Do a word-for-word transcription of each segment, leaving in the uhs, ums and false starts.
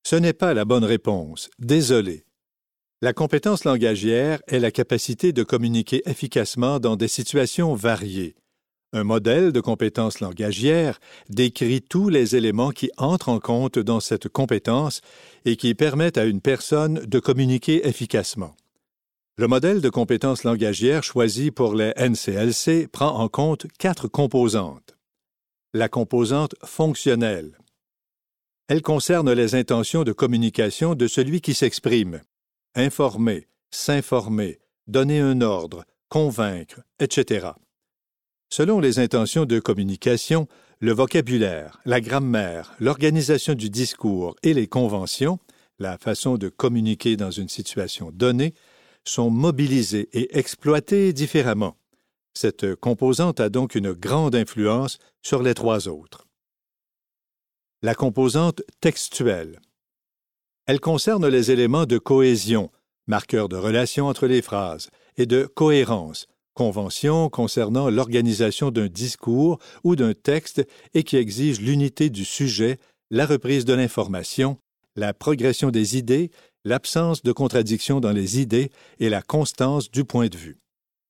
Ce n'est pas la bonne réponse. Désolé. La compétence langagière est la capacité de communiquer efficacement dans des situations variées. Un modèle de compétence langagière décrit tous les éléments qui entrent en compte dans cette compétence et qui permettent à une personne de communiquer efficacement. Le modèle de compétence langagière choisi pour les N C L C prend en compte quatre composantes. La composante fonctionnelle. Elle concerne les intentions de communication de celui qui s'exprime. Informer, s'informer, donner un ordre, convaincre, et cetera. Selon les intentions de communication, le vocabulaire, la grammaire, l'organisation du discours et les conventions, la façon de communiquer dans une situation donnée, sont mobilisés et exploités différemment. Cette composante a donc une grande influence sur les trois autres. La composante textuelle. Elle concerne les éléments de cohésion, marqueurs de relation entre les phrases, et de cohérence, conventions concernant l'organisation d'un discours ou d'un texte et qui exigent l'unité du sujet, la reprise de l'information, la progression des idées, l'absence de contradiction dans les idées et la constance du point de vue.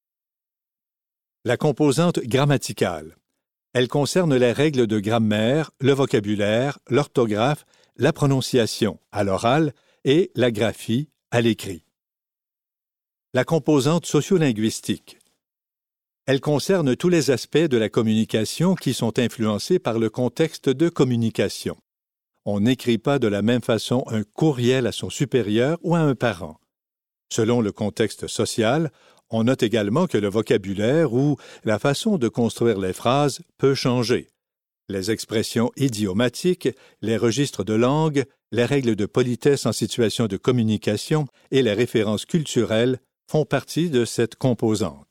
La composante grammaticale. Elle concerne les règles de grammaire, le vocabulaire, l'orthographe, la prononciation à l'oral et la graphie à l'écrit. La composante sociolinguistique. Elle concerne tous les aspects de la communication qui sont influencés par le contexte de communication. On n'écrit pas de la même façon un courriel à son supérieur ou à un parent. Selon le contexte social, on note également que le vocabulaire ou la façon de construire les phrases peut changer. Les expressions idiomatiques, les registres de langue, les règles de politesse en situation de communication et les références culturelles font partie de cette composante.